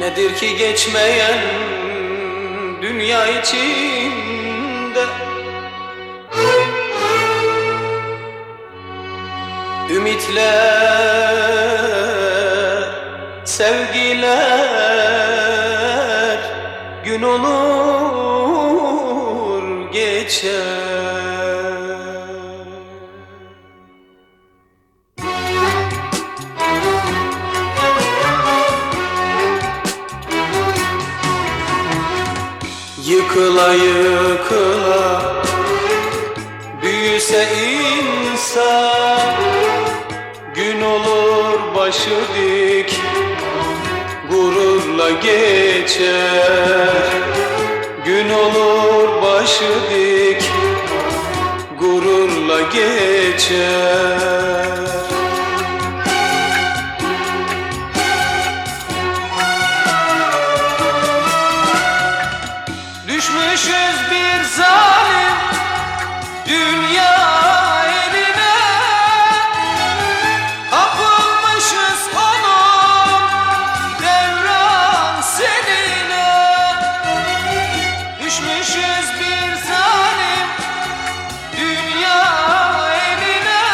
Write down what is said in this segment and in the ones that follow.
Nedir ki geçmeyen dünya içinde? Ümitler, sevgiler gün olur geçer. Yıkıla yıkıla büyüse insan, gün olur başı dik gururla geçer. Gün olur başı dik gururla geçer. Düşmüşüz bir zalim dünya eline, kapılmışız onun devran seline. Düşmüşüz bir zalim dünya eline,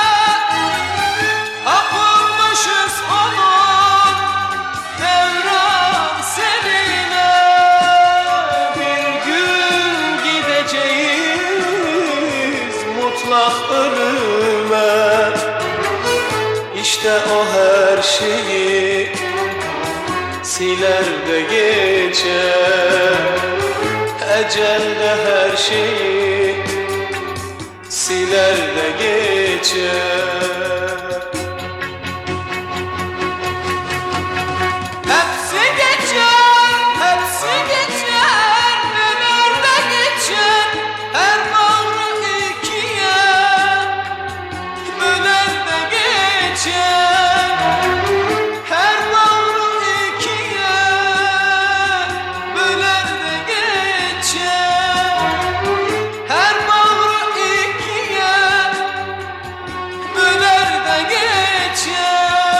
kapılmışız onun devran seline. Mutlak ölüme, işte o her şeyi siler de geçer. Ecel de her şeyi siler de geçer. Hepsi geçer, hepsi geçer, neler de geçer. Her bağrı ikiye böler de geçer. Her bağrı ikiye böler de geçer. Her bağrı ikiye böler de geçer.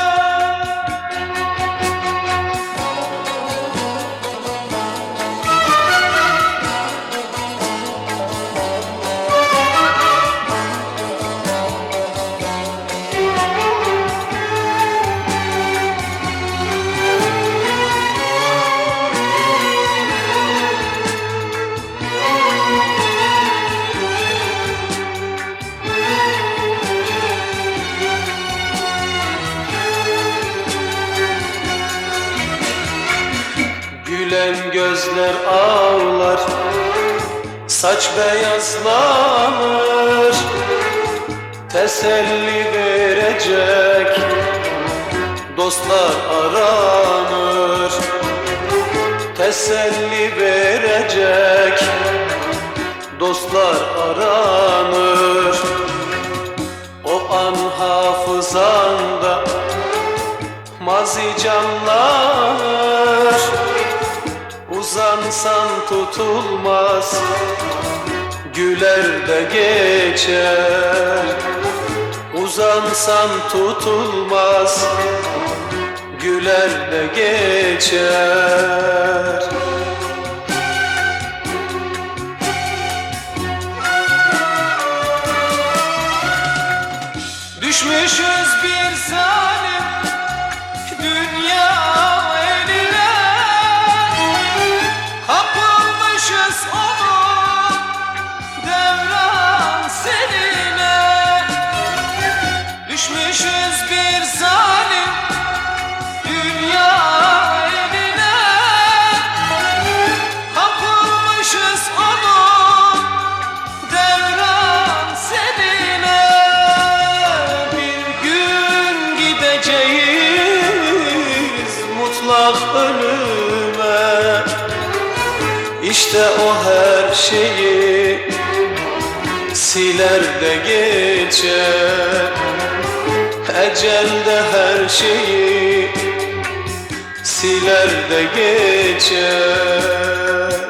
Gülen gözler ağlar, saç beyazlanır. Teselli verecek dostlar aranır. Teselli verecek dostlar aranır. O an hafızanda mazi canlanır. Uzansan tutulmaz, güler de geçer. Uzansan tutulmaz, güler de geçer. Düşmüşüz bir zalim dünya eline, kapılmışız onun devran seline. Düşmüşüz bir zalim dünya eline, kapılmışız onun devran seline. Bir gün gideceğiz mutlak ölüme, İşte o her şeyi siler de geçer. Ecel de her şeyi siler de geçer.